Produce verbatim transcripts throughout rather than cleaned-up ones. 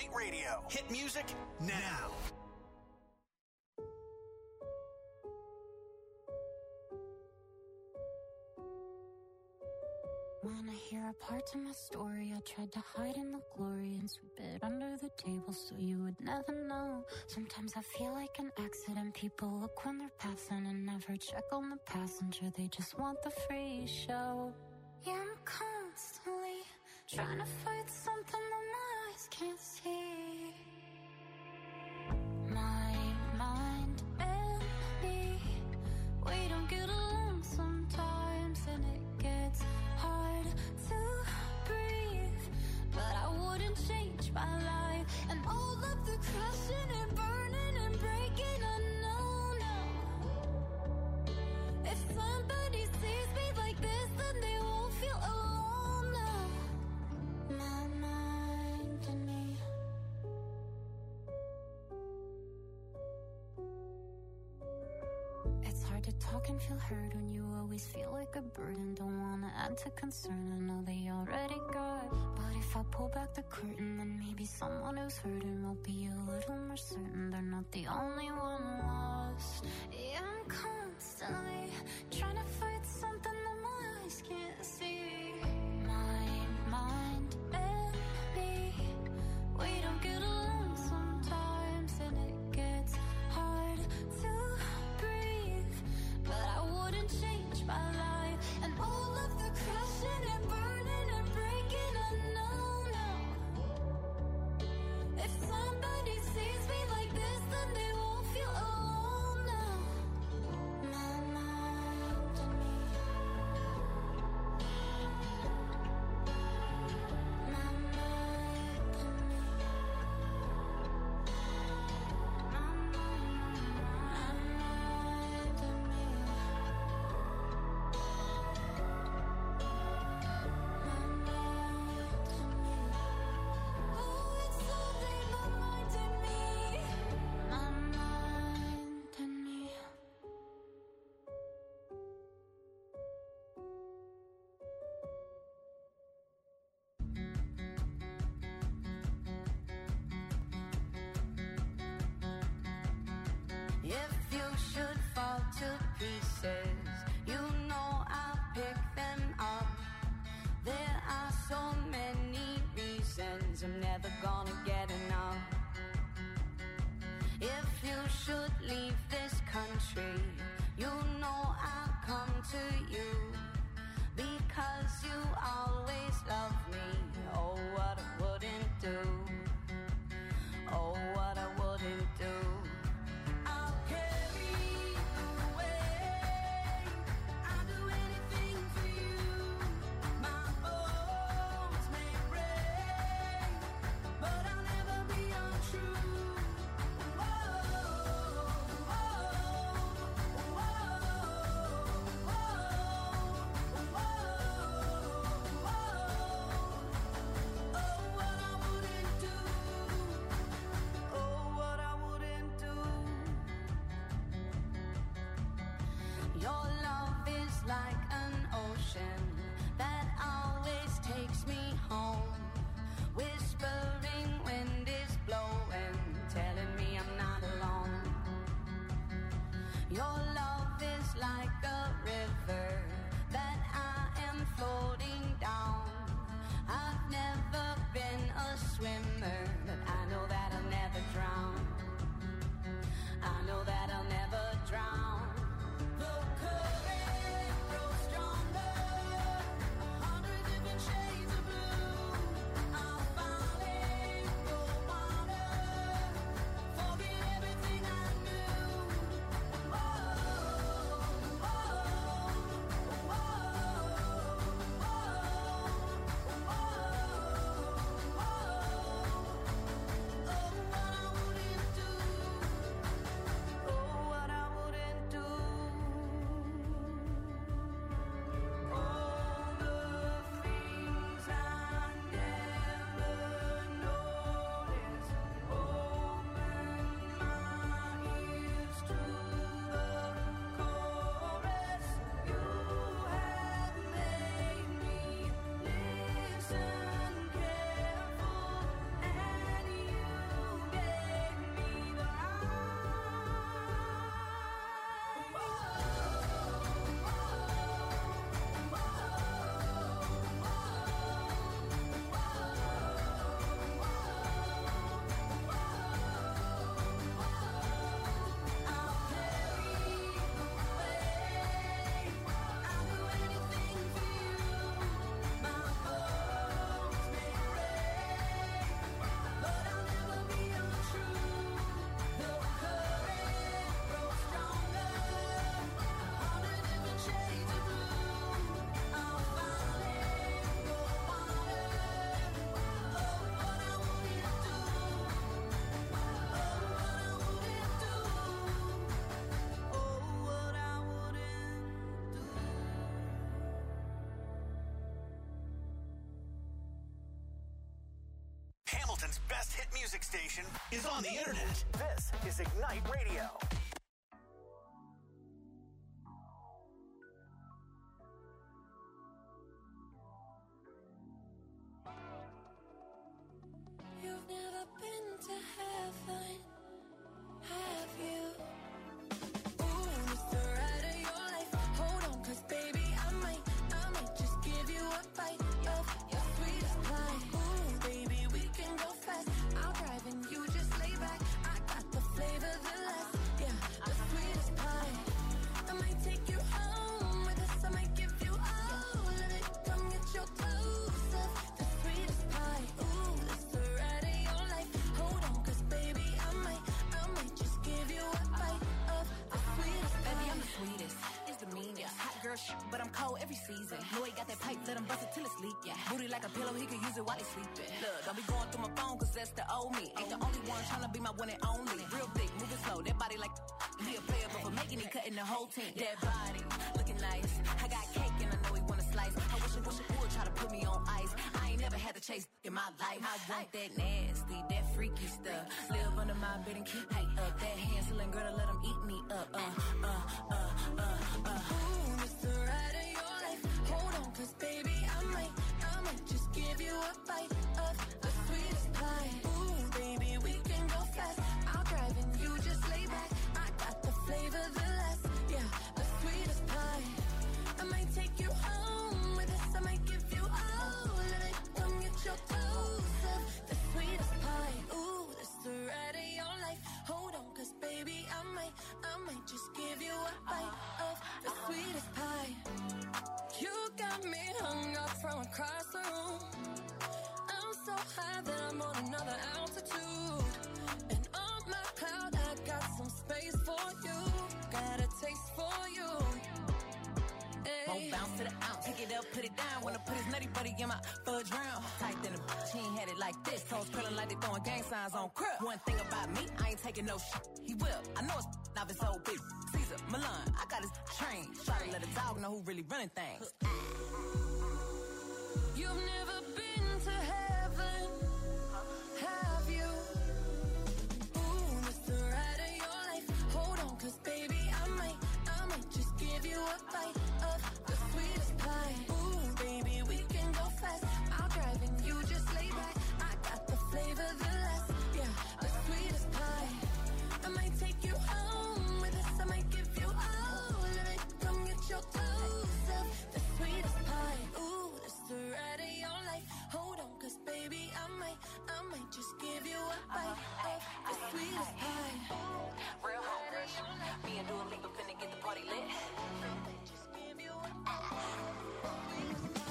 Night Radio. Hit music now. Wanna hear a part of my story? I tried to hide in the glory and sweep it under the table so you would never know. Sometimes I feel like an accident. People look when they're passing and never check on the passenger. They just want the free show. Yeah, I'm constantly trying to fight something that my eyes can't see. My mind and me, we don't get along sometimes, and it gets hard to breathe. But I wouldn't change my life, and all of the crashing and burning and breaking, I know now. If somebody sees me like this, then they won't feel alone now. My mind and me. It's hard to talk and feel heard when you always feel like a burden. Don't wanna add to concern, I know they already got. But if I pull back the curtain, then maybe someone who's hurting will be a little more certain they're not the only one lost. Yeah, I'm constantly trying to fight something that my eyes can't see. My mind and me, we don't get along sometimes, and it gets hard to breathe. But I wouldn't change my life, and all of the crashing and burning and breaking, I know now. If somebody sees me like this, then they won't feel alone now. My mind and me. My mind and me. My mind and me. Oh, it's only my mind and me. My mind and me. If you should fall to pieces, you know I'll pick them up. There are so many reasons I'm never gonna get enough. If you should leave this country, you know I'll come to you, because you always love me. Oh, what I wouldn't do. Oh, what I wouldn't do. I'll carry Wisconsin's best hit music station is on the internet. This is Ignite Radio. You've never been to heaven, have you? Ooh, it's the ride of your life. Hold on, cause baby, I might, I might just give you a bite of your sweetest pie. Ooh, baby, we can go fast. I'll drive and you just lay back. I got the flavor, the last, yeah, the sweetest pie. I might take you home with us, I might give you all of it. Come get your clothes up, the sweetest pie. Ooh, it's the ride of your life. Hold on, cause baby, I might, I might just give you a bite of the sweetest pie. Baby, I'm the sweetest, it's the meanest. Hot girl shit, but I'm cold every season. Know he got that pipe, let him bust it till it's leak, yeah. Booty like a pillow, he could use it while he sleeping. Look, don't be going through my phone, cause that's the old me. Ain't the only one tryna be my one and only. Real thick, moving slow, that body like he a player, but for making it, cutting the whole team. That body, looking nice. I got cake and I know he wanna slice. I wish I wish I would try to put me on ice. I ain't never had to chase in my life. I want that nasty, that freaky stuff. Live under my bed and keep me up. That Hansel and Gretel, let him eat me up. Uh, uh, uh, uh, uh. Ooh, it's the ride of your life. Hold on, cause baby, I might, I might just give you a bite of the sweetest pie. Ooh, baby, we can go fast. I'll drive and you just lay back. I got the flavor, the last, yeah, the sweetest pie. I might take you home with us, I might give you all of it. Come get your toes up, the sweetest pie. Ooh, this the ride of your life. Hold on, cause baby, I might, I might just give you a bite of the sweetest pie. You got me hung up from across the room. I'm so high that I'm on another altitude. And on my cloud, I got some space for you. Got a taste for you. Won't bounce to the ounce, pick it up, put it down. Wanna put his nutty buddy in my fudge round. Tight than a bitch, he ain't had it like this. Toes curling like they throwing gang signs on crib. One thing about me, I ain't taking no shit. He will, I know it's not his old bitch. Caesar, Milan, I got his train. Try to let a dog know who really running things. You've never been to heaven, have you? Ooh, it's the ride of your life. Hold on, cause baby, I might, I might just give you a bite of the sweetest pie. Ooh, baby, we can go fast. I'll drive and you just lay back. I got the flavor, the last, yeah, the sweetest pie. I might take you home with us, I might give you all of it. Come get your toes up, the sweetest pie. Ooh, it's the ride of your life. Hold on, cause baby, I might, I might just give you a bite of the sweetest pie. Real home rush. Me and Dua Lipa finna get the party lit. Just give you a sweetest pie.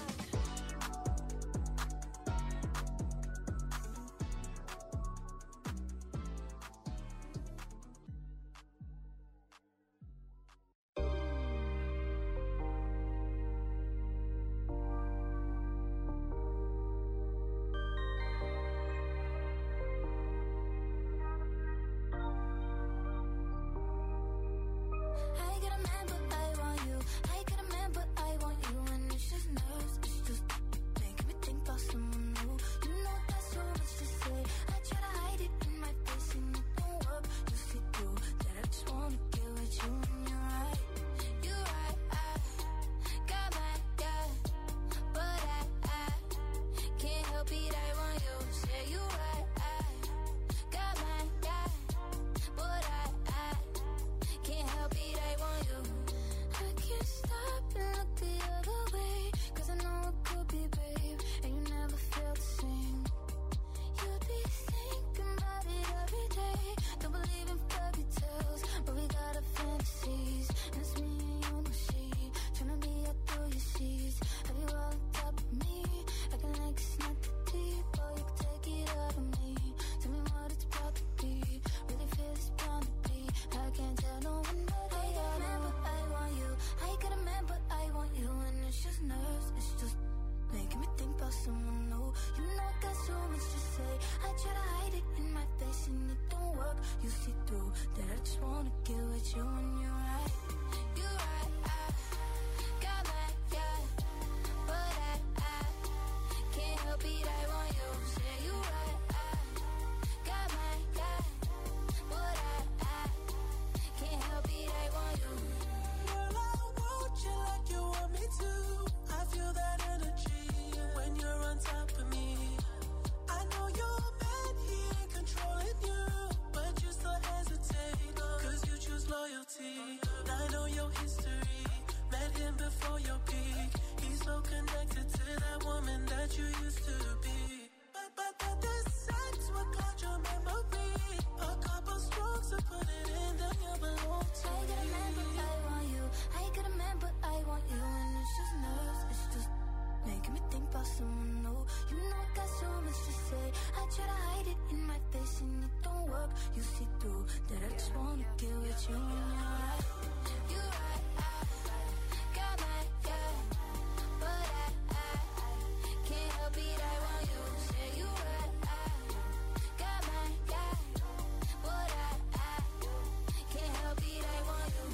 you see through that I just wanna get with you when you're right. You right, I got my yeah, but I, I, I can't help it, I want you. Say you right, I got my yeah, but I, I can't help it, I want you.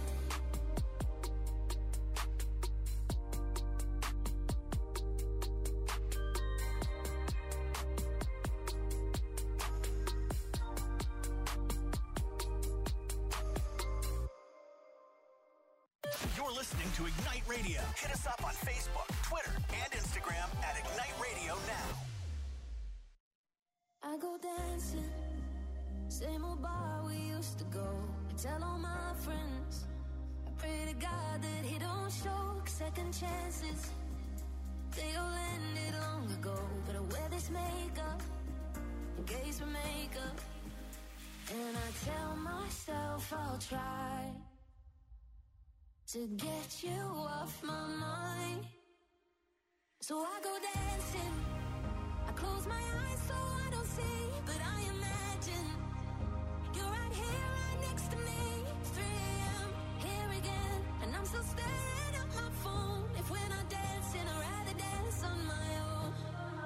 You're listening to Ignite Radio. Hit us up on Facebook, Twitter, and Instagram at Ignite Radio now. I go dancing, same old bar we used to go. I tell all my friends, I pray to God that he don't show second chances. They all ended long ago, but I wear this makeup in case we make up. And I tell myself I'll try to get you off my mind. So I go dancing, I close my eyes so I don't see, but I imagine you're right here, right next to me. three a.m. here again, and I'm still staring at my phone. If we're not dancing, I'd rather dance on my own.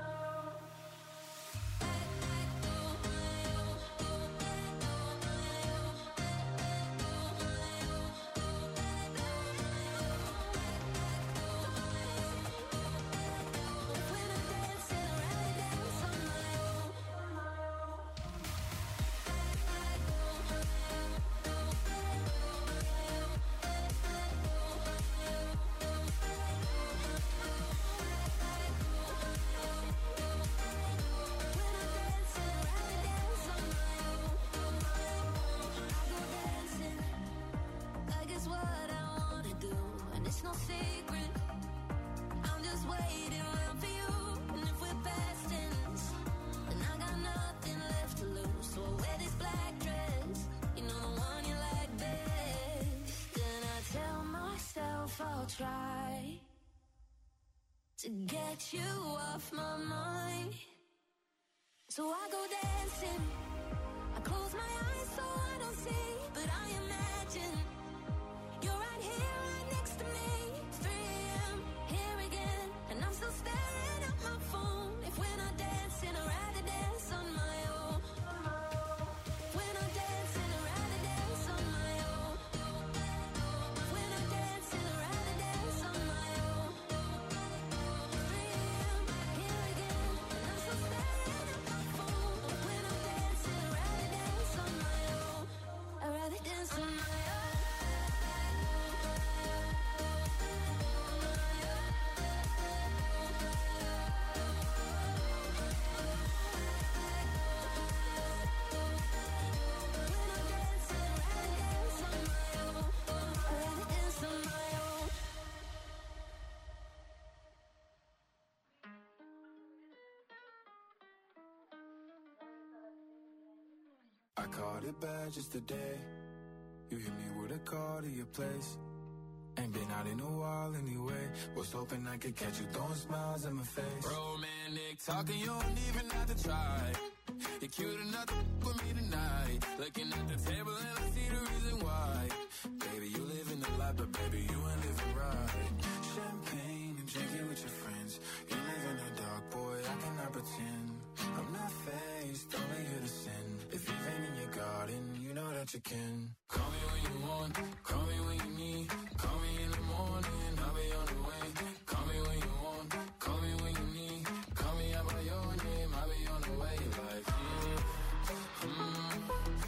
It's no secret, I'm just waiting around for you. And if we're past tense, then I got nothing left to lose. So I wear this black dress, you know the one you like best. Then I tell myself I'll try to get you off my mind. So I go dancing, I close my eyes so I don't see, but I imagine you're right here, right next to me. three a.m. here again, and I'm still staring at my phone. If we're not dancing, I'd rather dance on my own. If we're not dancing, I'd rather dance on my own. If we're not dancing, I'd rather dance on my own. three a.m. here again, and I'm still staring at my phone. If we're not dancing, I'd rather dance on my own. I'd rather dance on my own. I caught it bad just today. You hit me with a call to your place. Ain't been out in a while anyway. Was hoping I could catch you throwing smiles in my face. Romantic talking, you don't even have to try. You're cute enough to f- with me tonight. Looking at the table and I see the reason why. Baby, you living the life, but baby, you ain't living right. Champagne and drinking with your friends. You live in the dark, boy, I cannot pretend. I'm not faced, only here to sin. If you've been in your garden, you know that you can. Call me when you want, call me when you need. Call me in the morning, I'll be on the way. Call me when you want, call me when you need. Call me out by your name, I'll be on the way. Like, mm, mm, mm,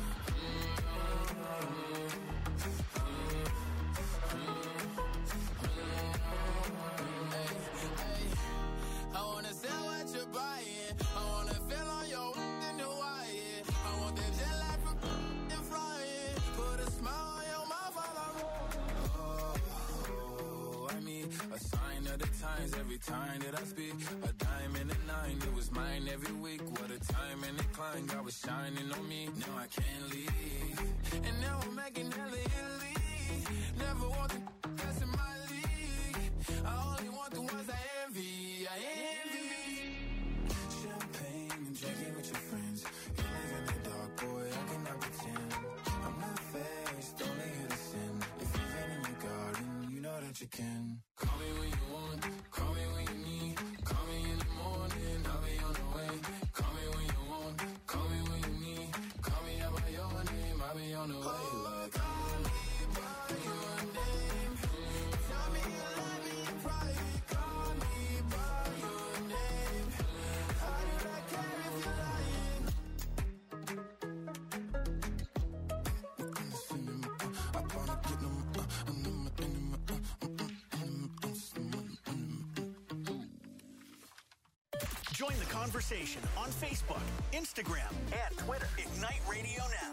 I wanna sell what you're buying. I wanna feel on your in the wire. I want that jet lag from and flying. Put a smile on your mouth while I'm oh, oh, I mean, a sign of the times every time that I speak. A dime and a nine, it was mine every week. What a time and a climb, God was shining on me. Now I can't leave. And now I'm making hella Italy. Never want the that's in my league. I only want the ones I envy. I envy. Champagne and drinking with your friends. You live in the dark, boy, I cannot you can. Call me when you want, call me when you need. Call me in the morning, I'll be on the way. Call me when you want, call me when you need. Call me out by your name, I'll be on the way. Oh, call me by your name. Tell me you love me in private. Call me by your name. How did I care if you're lying? I wanna get them, uh, and them, and them, uh, Join the conversation on Facebook, Instagram, and Twitter. Ignite Radio Now.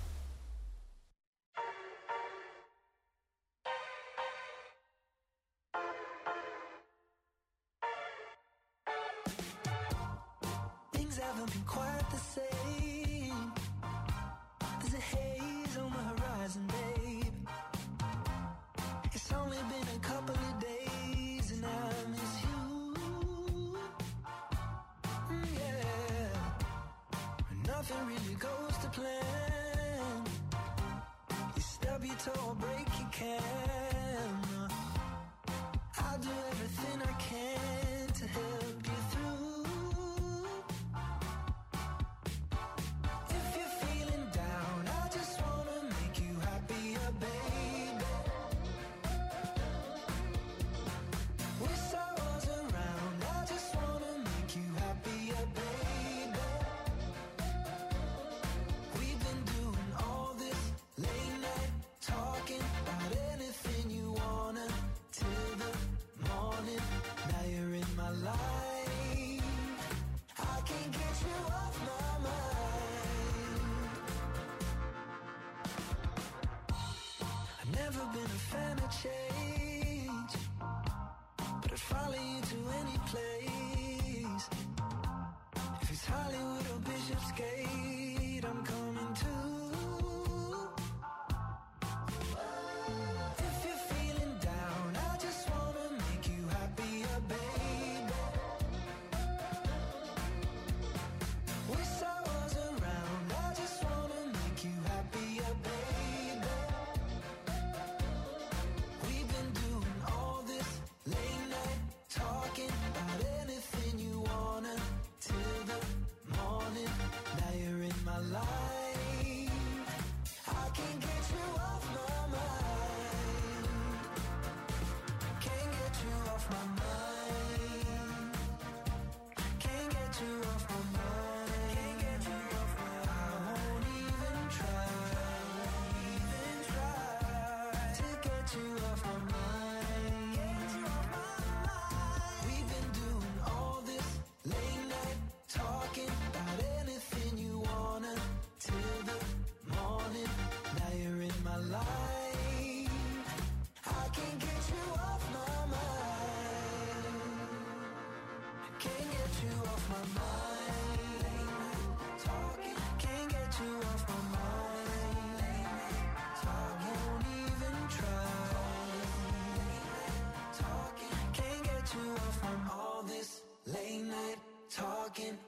Things haven't been quite the same. There's a haze on the horizon, babe. It's only been a couple of days and I miss you. Mm, yeah. Nothing really goes to plan. You stub your toe or break your can. I'll do everything I can to help you through. If you're feeling down, I just wanna make you happier, baby. Wish I was around, I just wanna make you happier, baby. We've been doing all this late night talking about anything you wanna till the morning. Now you're in my life, I can't get you off my mind. I've never been a fan of change, but I'd follow you to any place. If it's Hollywood or Bishopsgate, I'm coming too. If you're feeling down, I just wanna make you happier, baby. Wish I was around, I just wanna make you happier, baby. We've been doing all this late night talking about anything you wanna till the morning. Now you're in my life, I can't get you off my mind. Can't get you off my mind. Can't get you off my mind. Can't get you off my mind. I won't even try, even try to get you off my mind. Get you off my mind. We've been doing all this late night talking about anything you wanna till the morning. Now you're in my life, I can't get you off my mind. Can't get you off my mind. Late night talking, can't get you off my mind. Late night talking, won't even try. Talking, can't get you off from all this late night talking.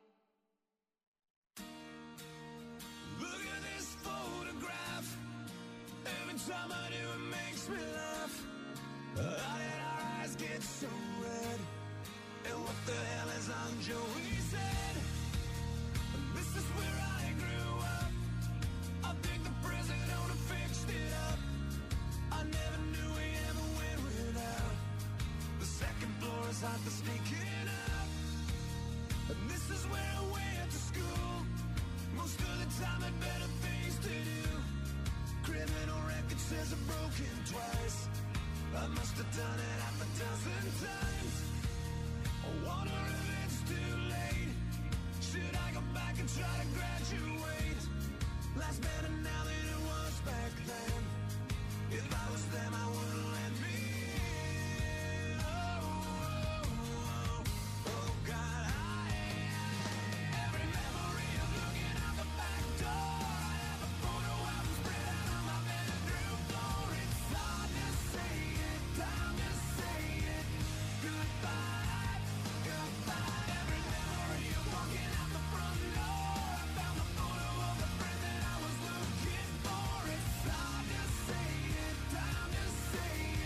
Look at this photograph. Every time I do it makes me laugh. How did our eyes get so red? And what the hell is on Joey's head? This is where I grew up. I think the president owner fixed it up. I never knew we ever went without. The second floor is hot for sneaking up. And this is where I went to school. Most of the time had better things to do. Criminal record says I've broken twice. I must have done it half a dozen times. I wonder if it's too late. Should I go back and try to graduate? Life's better now than it was back then. If I was them, I wouldn't let me in. Oh, oh, oh, oh, God, I every memory of looking out the back door. I have a photo album spread out on my bedroom floor. It's hard to say it, time to say it. Goodbye, goodbye. Every memory of walking out the front door. I found the photo of the friend that I was looking for. It's hard to say it, time to say it.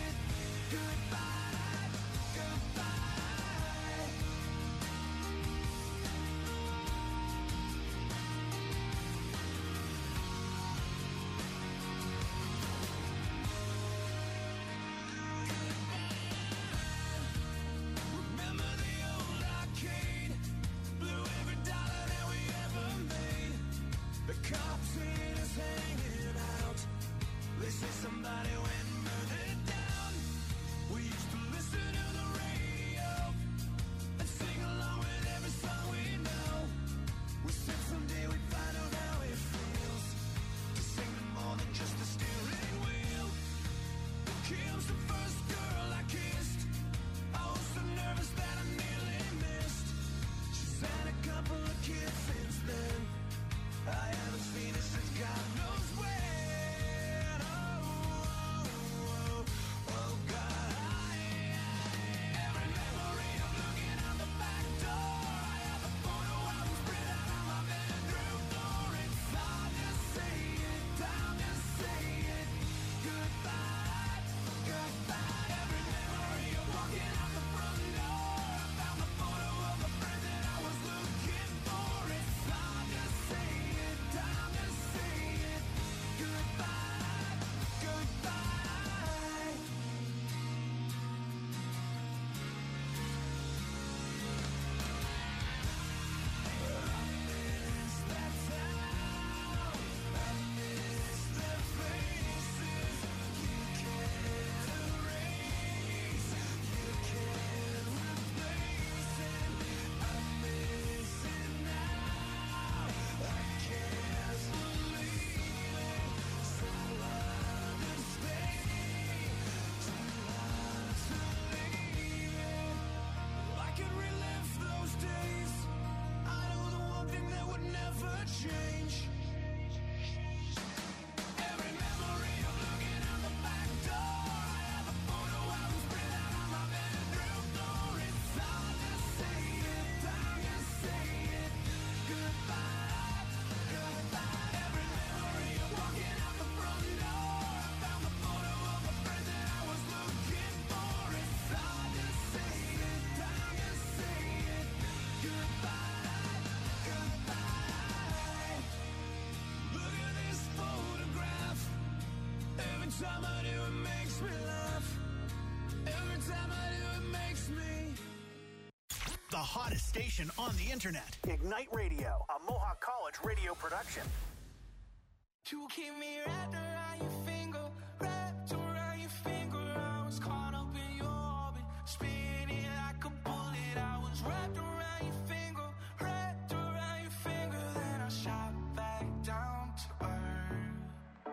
the hottest station on the internet. Ignite Radio, a Mohawk College radio production. You keep me wrapped around your finger, wrapped around your finger. I was caught up in your orbit, spinning like a bullet. I was wrapped around your finger, wrapped around your finger. Then I shot back down to earth.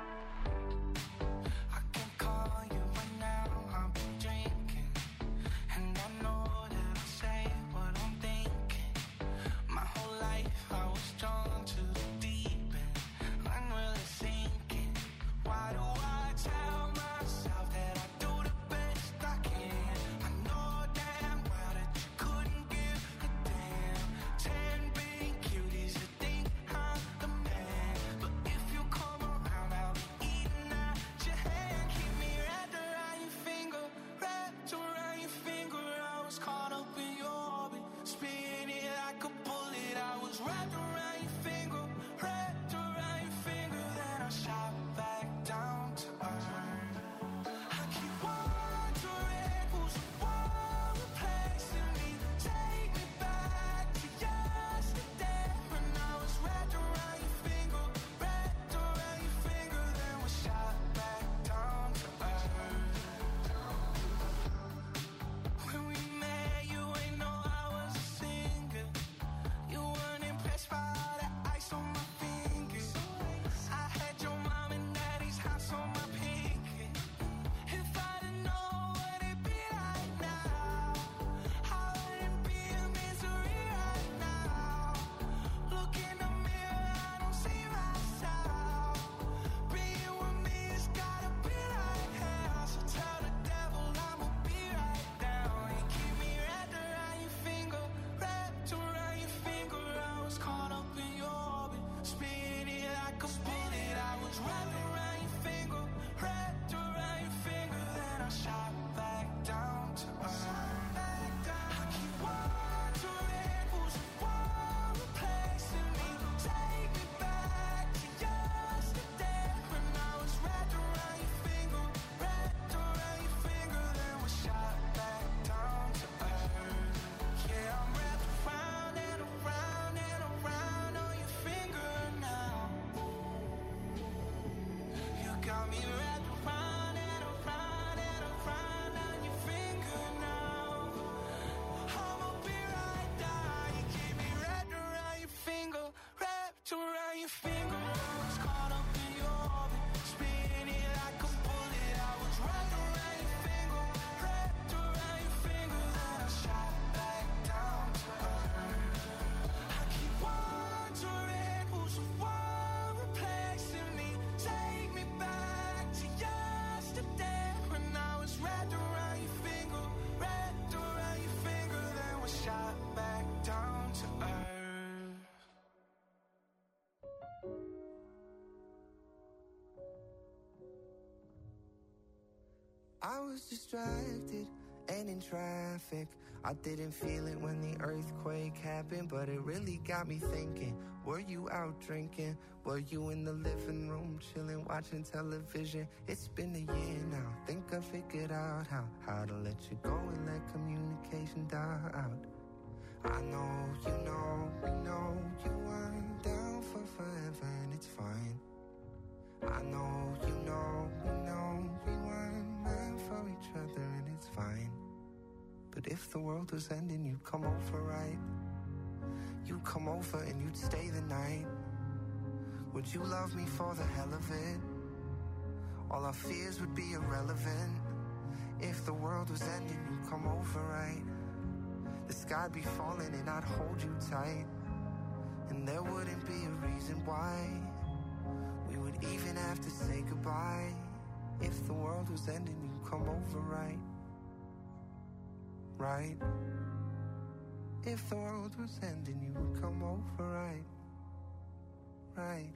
I can call you right now, I'll be drinking, and I know that I say what I'm thinking. My whole life I was drawn to the deep end, unreally sinking. Why do I tell myself that I do the best I can? I know damn well that you couldn't give a damn. Ten big cuties that think I'm the man, but if you come around, I'll be eating at your hand. Keep me wrapped around your finger, wrapped around your finger. I was caught up in your orbit, spinning like a bullet. I was wrapped around your finger, wrapped around your finger. Then I shot back down to earth. I keep wondering who's the one replacing me. Take me back to yesterday when I was wrapped around your finger, wrapped around your finger. Then we shot back down to earth. When we met, you ain't know I was a singer. You weren't impressed by all that ice on my fingers. I had your mom and daddy's house on my pinky. If I didn't know what it'd be like now, I wouldn't be in misery right now. Look in the mirror, I don't see myself. Being with me has gotta be like hell. So tell the devil I'ma be right down. You keep me wrapped around your finger, wrapped around your finger. I was caught up in your orbit, spinning like a bullet. I was wrapped around your finger, wrapped around your finger. Then I shot back down to earth. I keep wondering who's the one replacing me. Take me back to yesterday when I was wrapped around your finger, wrapped around your finger. Then we shot back down to earth. Yeah, I'm wrapped around and around and around on your finger now. You got me wrapped around and around and around on your finger now. I'ma be right down. You keep me wrapped around your finger, wrapped around your finger. I was caught up in your orbit, spinning like a bullet. I was wrapped around your finger, wrapped around your finger. Then I shot back down to earth. I keep wondering who's the one replacing me. Take me back to yesterday when I was wrapped around your finger, wrapped around your finger. Then we shot back down to earth. I was distracted and in traffic. I didn't feel it when the earthquake happened, but it really got me thinking. Were you out drinking? Were you in the living room chilling, watching television? It's been a year now. Think I figured out how how to let you go and let communication die out. I know, you know, we know you weren't down for forever, and it's fine. I know, you know, we know we weren't meant for each other, and it's fine. But if the world was ending, you'd come over, right? You'd come over and you'd stay the night. Would you love me for the hell of it? All our fears would be irrelevant. If the world was ending, you'd come over, right? The sky'd be falling and I'd hold you tight, and there wouldn't be a reason why we would even have to say goodbye. If the world was ending, you'd come over, right? Right? If the world was ending, you would come over, right? Right?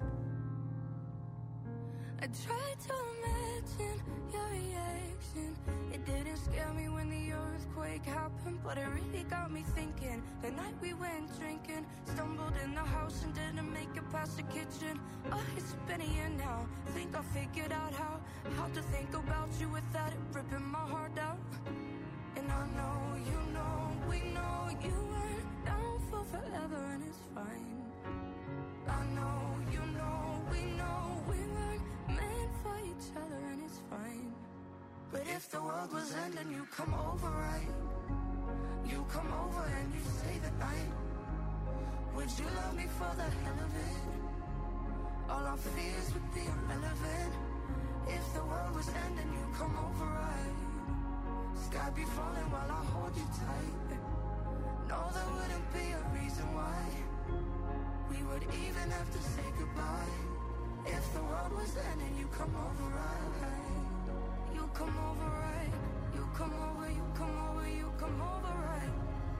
I tried to imagine your reaction. It didn't scare me when the earthquake happened, but it really got me thinking. The night we went drinking, stumbled in the house and didn't make it past the kitchen. Oh, it's been a year now. Think I figured out how How to think about you without it ripping my heart out. And I know, you know, we know you weren't down for forever, and it's fine. I know, you know, we know we weren't meant for each other, and it's fine. But if the world was ending, you come over, right? You come over and you stay the night. Would you love me for the hell of it? All our fears would be irrelevant. If the world was ending, you come over, right? Sky be falling while I hold you tight. No, there wouldn't be a reason why we would even have to say goodbye. If the world was ending, you come over, right? You come over, right? You come over, you come over, you come over, right?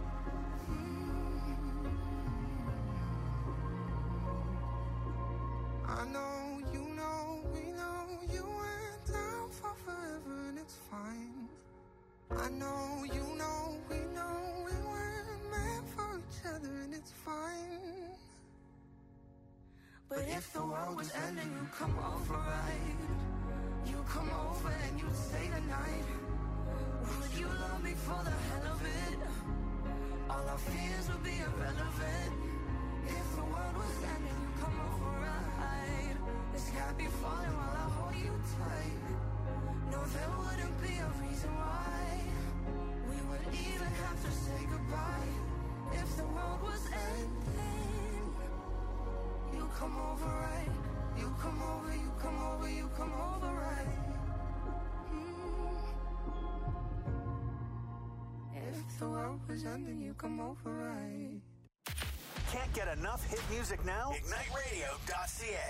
Mm. I know, you know, we know you went down for forever, and it's fine. I know, you know, we know we weren't meant for each other, and it's fine. But if the world was ending, you come over, right? You come over and you stay the night. Would you love me for the hell of it? All our fears would be irrelevant. If the world was ending, you come over, right? The sky be falling while I hold you tight. No, there wouldn't be a reason why we would even have to say goodbye. If the world was ending, you come over, right? You come over, you come over, you come over, right? Mm. If the world was ending, you come over, right? Can't get enough hit music now? Ignite Radio dot C A.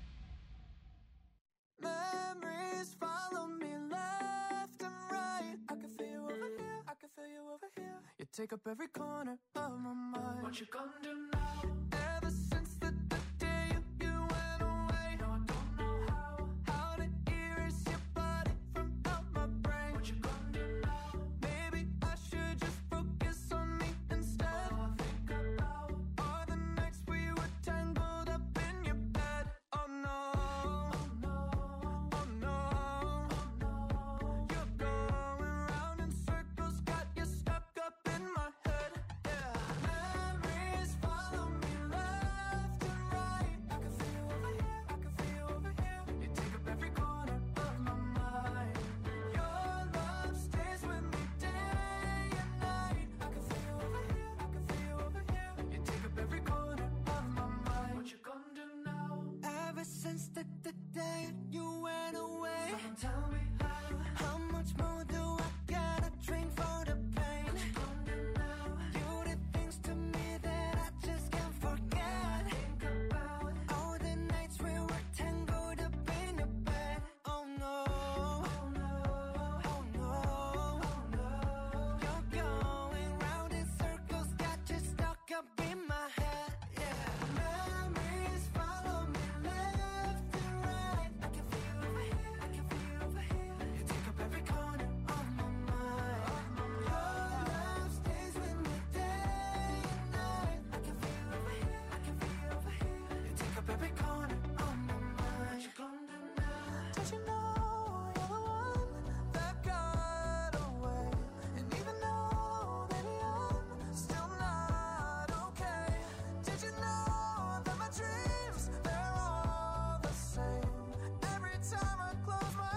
Memories follow me left and right. I can feel you over here, I can feel you over here. You take up every corner of my mind. What you gonna do now? Ever since the, the day you, you went away, no, I don't know how, how to erase your body from out my brain. What you gonna do now? Maybe I should just focus on me instead. All I think about are the nights we were tangled up in your bed. Oh no, oh no, oh no, oh no. You're going round in circles, got you stuck up in my head. Yeah, memories follow me left and right. I can feel you over here, I can feel you over here. You take up every corner of my mind. Your love stays with me day and night. I can feel you over here, I can feel you over here. You take up every corner of my mind. What you gonna do now? Ever since the, the day you went away, someone tell me how. How much more do I gotta drink for the pain? What you gonna do now? You did things to me that I just can't forget. Think about all the nights we were tangled up in your bed. Oh no, oh no, oh no, oh no. You're going round in circles, got you stuck up in my head. Yeah, memories follow me left and right. I can feel you over here, I can feel you over here. You take up every corner of my mind. Your love stays with me day and night. I can feel you over here, I can feel you over here. You take up every corner of my mind. What you gonna do now? Don't you know you're the one that got away? And even though, baby, I'm still not okay. Did you know that my dreams, they're all the same? Every time I close my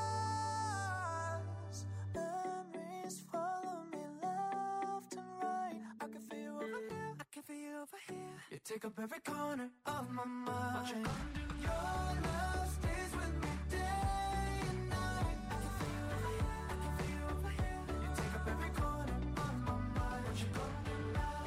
eyes, memories follow me left and right. I can feel you over here, I can feel you over here. You take up every corner of my mind. What you gonna do? Your love stays with me day and night. I can feel you over here, I can feel you over here. You take up every corner of my mind. What you gonna do now?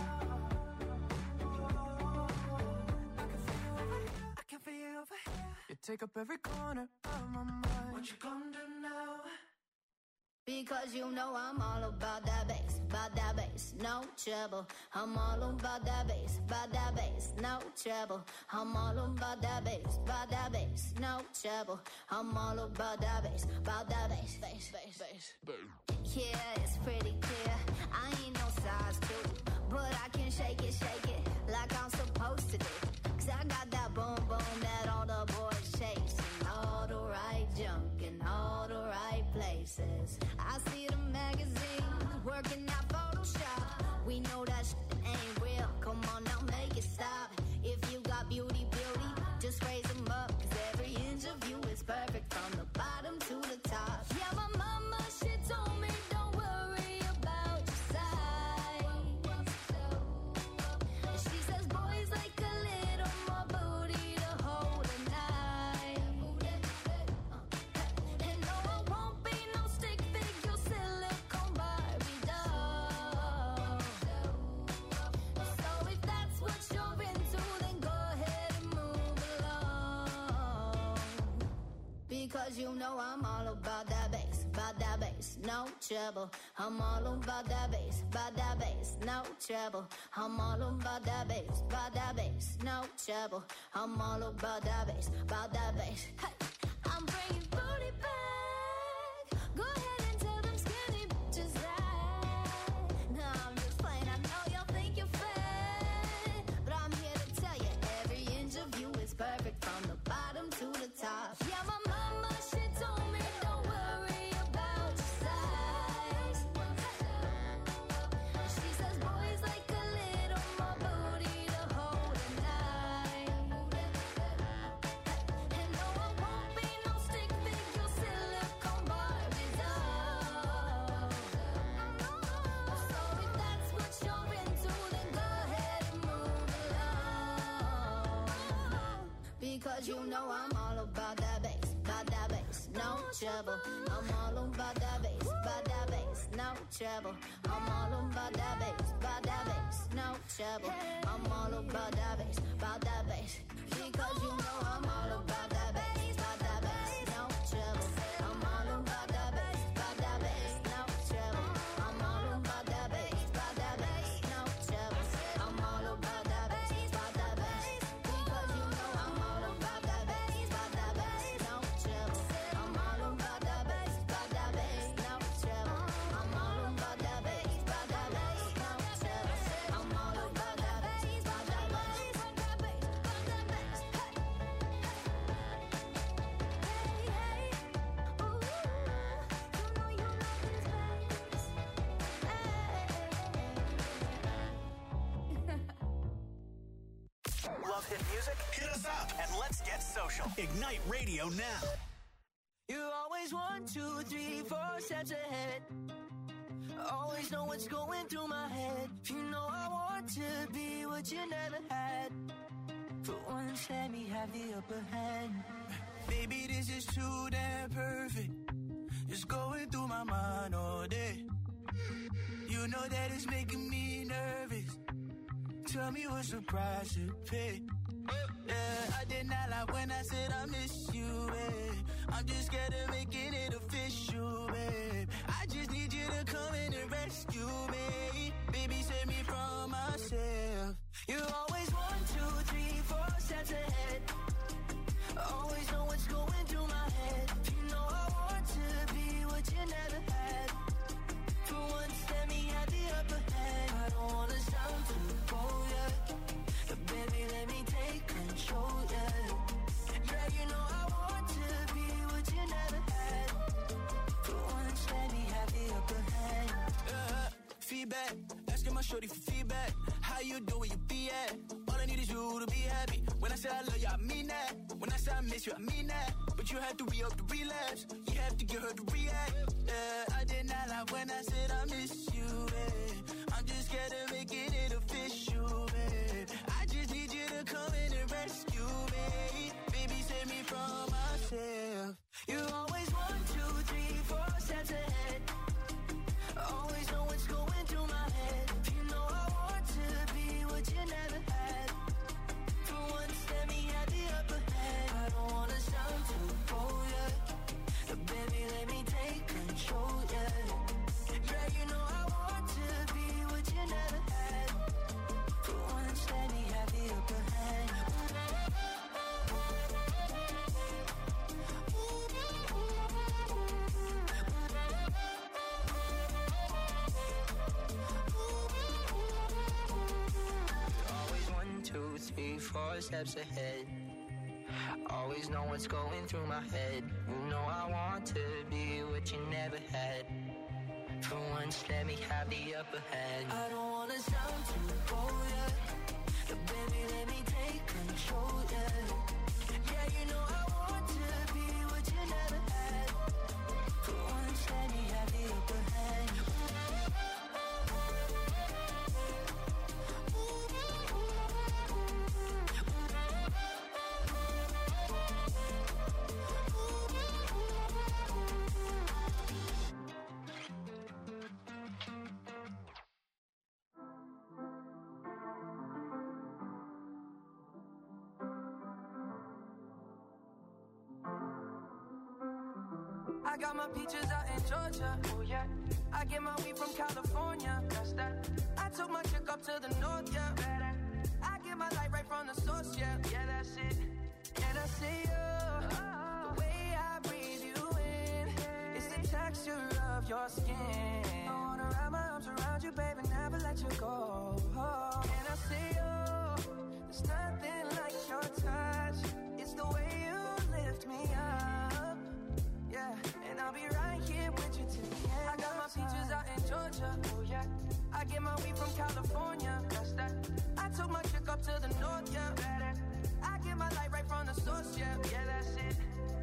I can feel you over here, I can feel you over here. You take up every corner of my mind. What you gonna do now? Because you know I'm all about that bass, about that bass, no trouble. I'm all about that bass, about that bass, no trouble. I'm all about that bass, about that bass, no trouble. I'm all about that bass, about that bass, bass, bass, bass. Yeah, it's pretty clear. I ain't no size two, but I can shake it, shake it like I'm supposed to do. Cause I got that boom boom that all the boys chase, and all the right junk in all the right places. I see the magazines working out Photoshop. Because you know I'm all about that bass, about that bass, no trouble. I'm all about that bass, about that bass, no trouble. I'm all about that bass, about that bass, no trouble. I'm all about that bass, about that bass. Hey, I'm bringing booty back. Go ahead and tell them skinny bitches that. No, I'm just playing. I know y'all think you're fat, but I'm here to tell you every inch of you is perfect from the bottom to the top. Yeah, my mama, she told me don't worry about your size. She says boys like a little more booty to hold at night. And no, I won't be no stick figure silicone Barbie doll. So if that's what you're into, then go ahead and move along. Because you know I'm all about that bass, about that bass, no trouble. I'm all about that bass, about that bass, no trouble. I'm all about that bass, about that bass, no trouble. I'm all about that bass, about that bass. Because you know I'm all about that bass, about that bass, no trouble. I'm all about that bass, about that bass, no trouble. I'm all about that bass, about that bass, no trouble. I'm all about that bass, about that bass. Because you know I'm all about that bass, about that bass, no trouble. I'm all about that bass, about that bass, no trouble. I'm all about that bass, about that bass, no trouble. I'm all about that bass, about that bass, about that bass, about that bass. Hey, hey, hey, ooh, you know you love this bass. Love hit music? Hit us up and let's get social. Ignite Radio now. You're always one, two, three, four steps ahead. Always know what's going through my head. You know I want to be what you never had. For once, let me have the upper hand. Baby, this is too damn perfect. It's going through my mind all day. You know that it's making me nervous. Tell me what's the price to pay. Yeah, I did not lie when I said I miss you, babe. I'm just scared of making it official, babe. I just need you to come in and rescue me. Baby, save me from myself. You're always one, two, three, four steps ahead. Always know what's going through my head. You know I want to be what you never had. For once, let me have the upper hand. I don't wanna sound too bold, yeah. But baby, let me take control, yeah. Yeah, you know I want to be what you never had. For once, let me have the upper hand. Uh, feedback, asking my shorty for feedback. How you doing, where you be at? All I need is you to be happy. When I say I love you, I mean that. When I say I miss you, I mean that. But you have to re-up the relapse. You have to get her to react. Yeah, I did not lie when I said I miss you, babe. I'm just scared of making it official, babe. I just need you to come in and rescue me. Baby, save me from myself. You're always one, two, three, four steps ahead. Always know what's going through my head. You know I want to be what you never had. For once, let me have the upper hand. I don't wanna sound too bold, yeah. But baby, let me take control, yeah. Yeah, you know I want to be what you never had. For once, let me have the upper hand. Always one, two, three, four steps ahead. Always know what's going through my head. You know I want to be what you never had. For once, let me have the upper hand. I don't wanna sound too bold, yeah. But baby, let me take control, yeah. Yeah, you know I want to be what you never had. For once, let me have the upper hand. I got my peaches out in Georgia. Oh yeah. I get my weed from California. That's that. I took my chick up to the north, yeah. Better. I get my light right from the source, yeah. Yeah, that's it. And I see you. Oh. The way I breathe you in. It's the texture of your skin. I wanna wrap my arms around you, baby, never let you go. Oh. And I see you. There's nothing like your touch. It's the way you lift me up. Yeah, and I'll be right here with you till the end. I got my peaches out in Georgia. Oh yeah. I get my weed from California. That's that. I took my chick up to the north, yeah. Better. I get my light right from the source, yeah. Yeah, that's it.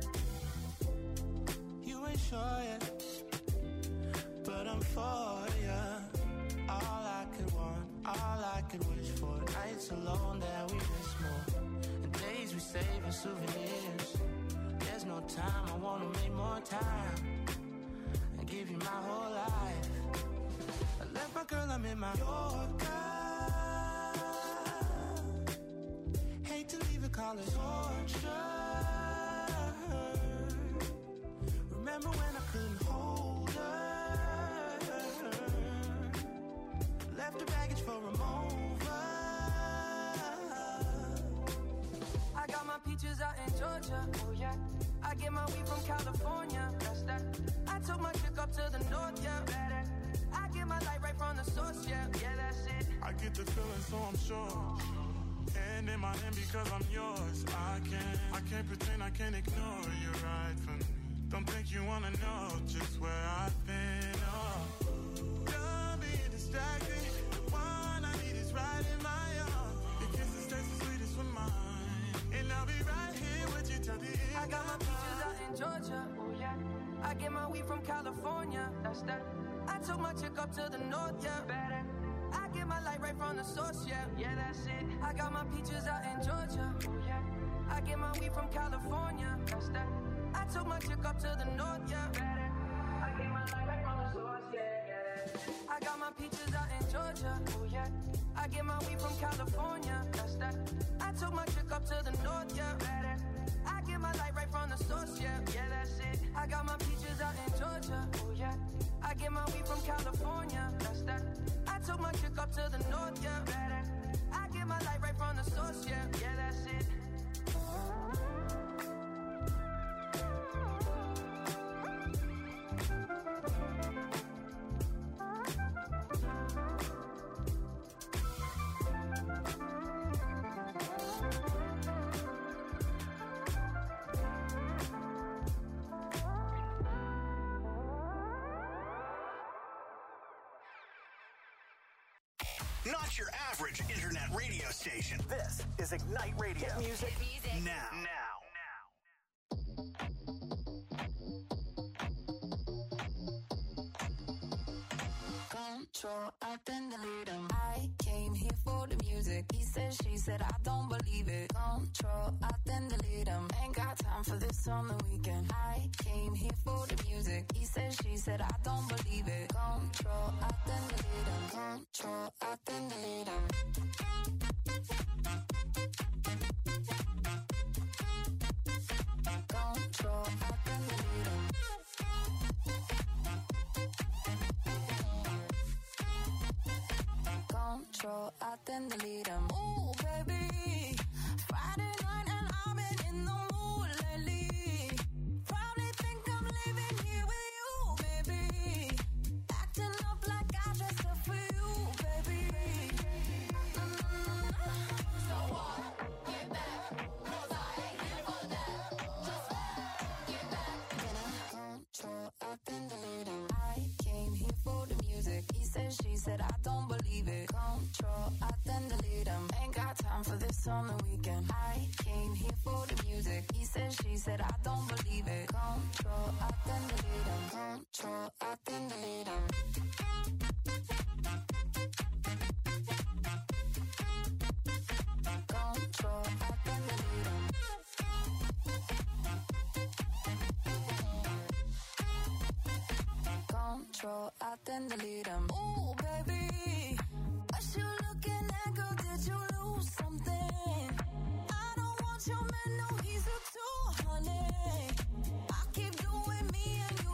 You ain't sure yet, but I'm for ya. All I could want, all I could wish for. Nights alone that we miss more, and days we save as souvenirs. There's no time, I wanna make more time and give you my whole life. I left my girl, I'm in my Yorker. Hate to leave it, call it torture. Remember when I couldn't hold her? Left her baggage for a mover. I got my peaches out in Georgia. Oh yeah. I get my weed from California. That's that. I took my chick up to the north, yeah. Better. I get my light right from the source, yeah. Yeah, that's it. I get the feeling, so I'm sure. And in my hand because I'm yours. I can't, I can't pretend, I can't ignore you right from me. Don't think you wanna know just where I've been. Oh, don't be distracted. The one I need is right in my arms. Your kisses taste the sweetest with mine, and I'll be right here with you till the end. I got my peaches out in Georgia. Oh yeah. I get my weed from California. That's that. I took my chick up to the north, yeah. Better. I get my light right from the source, yeah. Yeah, that's it. I got my peaches out in Georgia. Oh yeah. I get my weed from California. That's that. I took my chick up to the north, yeah. Better. I get my light right from the source, yeah, yeah. I got my peaches out in Georgia. Oh yeah. I get my weed from California. That's that. I took my chick up to the north, yeah. Better. I get my light right from the source, yeah. Yeah, that's it. I got my peaches out in Georgia. Oh yeah. I get my weed from California. That's that. I took my chick up to the north, yeah. Better. I get my light right from the source, yeah. Yeah, that's it. Not your average internet radio station. This is Ignite Radio. Hit music, music. now. Now. Control, I then delete him. I came here for the music. He said, she said, I don't believe it. Control, I then delete him. Ain't got time for this on the weekend. I came here for the music. He said, she said, I don't believe it. Control, I then delete him. Control, I then delete him. Control, I then delete him. Control, I then delete him. Ooh, baby, Friday night and I've been in the mood lately. Probably think I'm leaving here with you, baby. Acting up like I dressed up for you, baby. Mm-hmm. So what? Get back, 'cause I ain't here for that. Just get back. Control, I then delete him. I came here for the music. He said, she said, I don't believe it. Control, I then delete him. Ain't got time for this on the weekend. I came here for the music. He said, she said, I don't believe it. Control, I then delete him. Control, I then delete him. Control, I then delete him. Control, I then delete him. Ooh, baby, what you looking at, girl? Did you lose something? I don't want your man, no, he's a two hundred. I keep doing me and you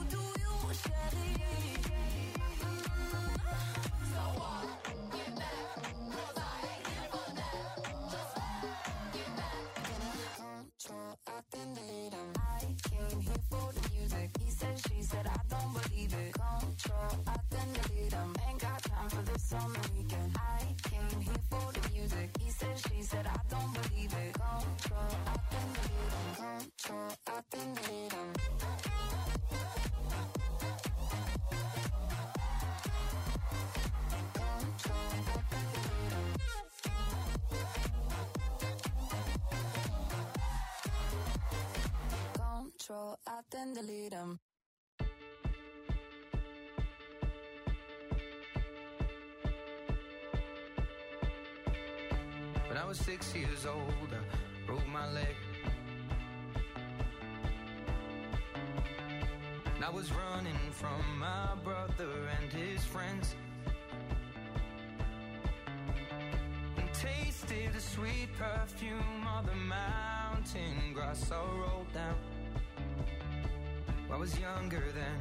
then delete them. When I was six years old, I broke my leg. And I was running from my brother and his friends, and tasted the sweet perfume of the mountain grass I rolled down. I was younger then.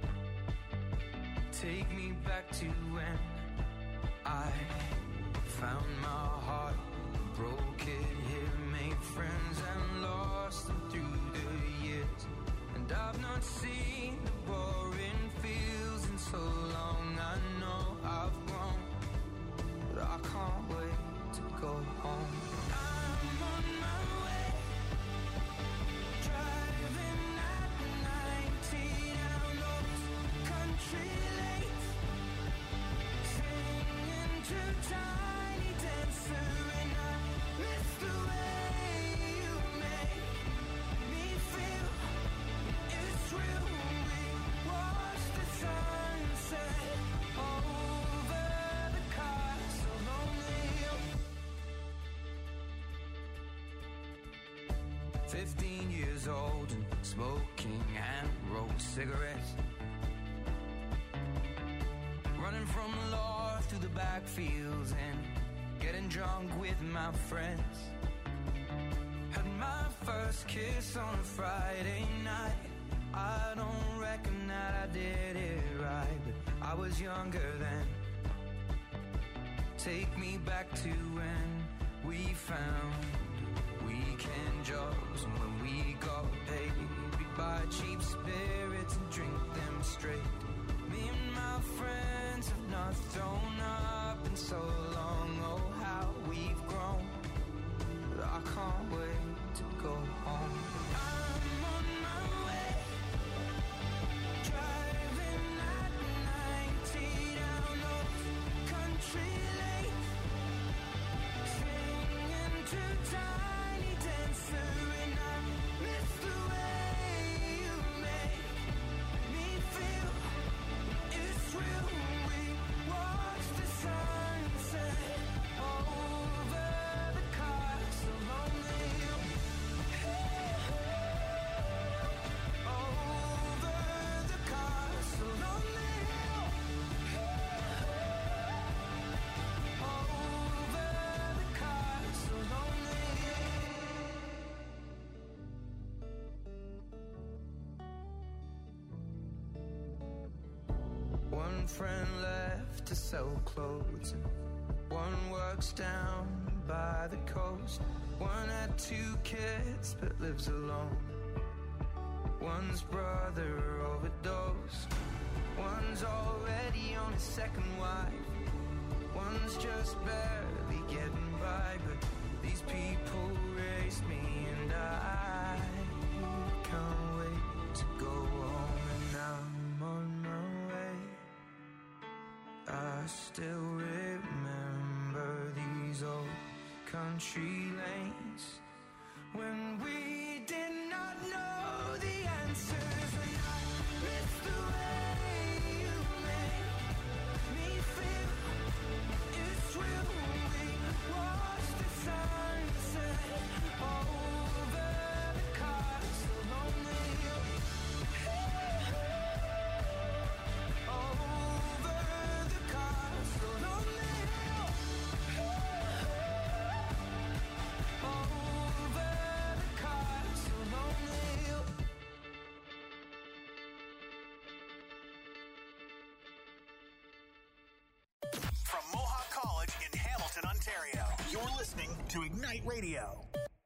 Take me back to when I found my heart, broke it here, made friends and lost them through the years. And I've not seen the boring fields in so long. I know I've grown, but I can't wait to go home. I'm on my way, driving at ninety down those country lanes, singing to Tiny Dancer, and I miss the way you make me feel. It's real. We watch the sunset over the castle O'Neill. Fifteen years old and smoking and rolled cigarettes, running from the law through the backfields and getting drunk with my friends. Had my first kiss on a Friday night. I don't reckon that I did it right, but I was younger then. Take me back to when we found weekend jobs, and when we got paid, we'd buy cheap spirits and drink them straight. Me and my friends have not thrown up in so long. Oh, how we've grown, but I can't wait to go home. I'm on my way, driving at ninety down those country lanes, singing to Tiny Dancer, and I miss the way you make me feel. It's real. We watch the sunset over the castle O'Neill. Over the castle O'Neill. Over the castle O'Neill. One friend left to sell clothes, and one works down by the coast. One had two kids but lives alone. One's brother overdosed. One's already on his second wife. One's just barely getting by, but these people raised me, and I can't wait to go home. And I'm on my way. I still remember these old country lanes when we did not know the answers, and I miss the way you make me feel. It's real. We watch the sunset over the castle O'Neill. Over the castle O'Neill. Over the castle O'Neill. From Mohawk College in Hamilton, Ontario, you're listening to Ignite Radio.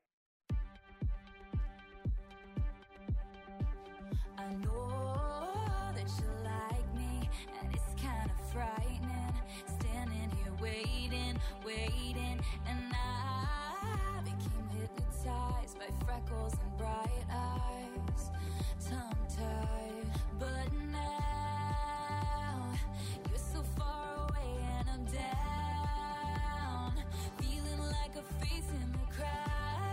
I know that you like me, and it's kind of frightening. Standing here waiting, waiting, and I became hypnotized by freckles and bright eyes, tongue-tied. But now you're so far away, and I'm down, feeling like a face in the crowd.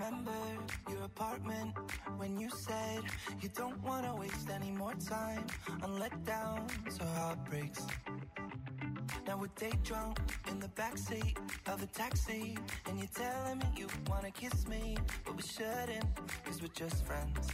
remember your apartment when you said you don't want to waste any more time on letdowns or heartbreaks. Now we're day drunk in the backseat of a taxi, and you're telling me you wanna kiss me, but we shouldn't, cause we're just friends.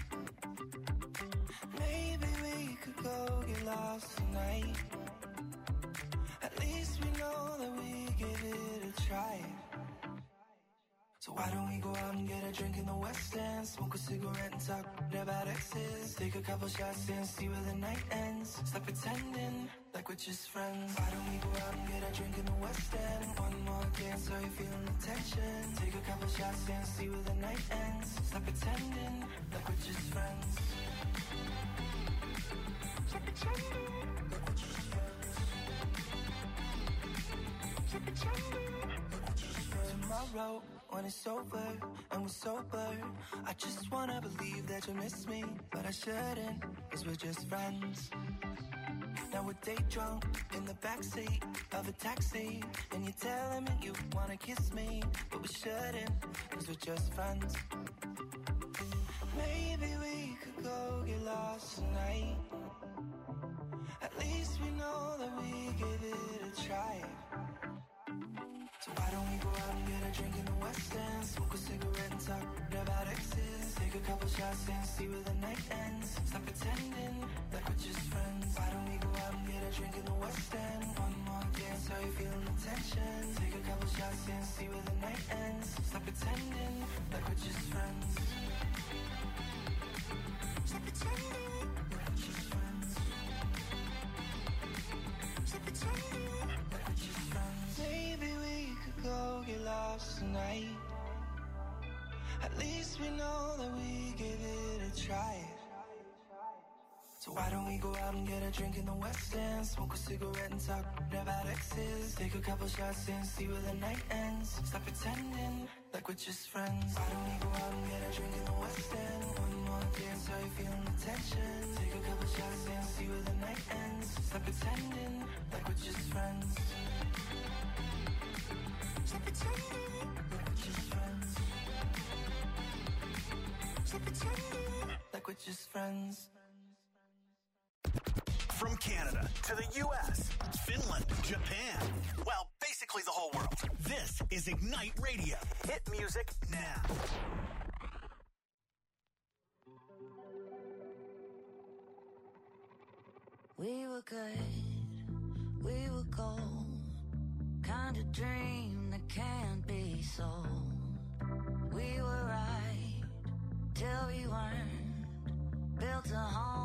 Maybe we could go get lost tonight. At least we know that we give it a try. So why don't we go out and get a drink in the West End, smoke a cigarette and talk about exes, take a couple shots and see where the night ends. Stop pretending like we're just friends. Why don't we go out and get a drink in the West End, one more dance, are you feeling the tension? Take a couple shots and see where the night ends. Stop pretending like we're just friends. Stop pretending like we're just friends. Stop pretending like we're just friends. Tomorrow when it's over and we're sober, I just wanna believe that you miss me, but I shouldn't, cause we're just friends. Now we're day drunk in the backseat of a taxi, and you're telling me you wanna kiss me, but we shouldn't, cause we're just friends. Maybe we could go get lost tonight. At least we know that we give it a try. So why don't we go out and get a drink in the West End, smoke a cigarette and talk about exes, take a couple shots and see where the night ends. Stop pretending like we're just friends. Why don't we go out and get a drink in the West End, one more dance, are you feeling the tension? Take a couple shots and see where the night ends. Stop pretending like we're just friends. Stop pretending like we're just friends. Stop pretending like we're just friends. Maybe we could go get lost tonight. At least we know that we give it a try. So why don't we go out and get a drink in the West End, smoke a cigarette and talk about exes, take a couple shots and see where the night ends. Stop pretending like we're just friends. Why don't we go out and get a drink in the West End, one more dance, are you feeling the tension? Take a couple shots and see where the night ends. Stop pretending like we're just friends. Stop pretending like we're just friends. Stop pretending like we're just friends. From Canada to the U S, Finland, Japan, well, basically the whole world. This is Ignite Radio. Hit music now. We were good, we were gold, kind of dream that can't be sold. We were right till we weren't, built a home.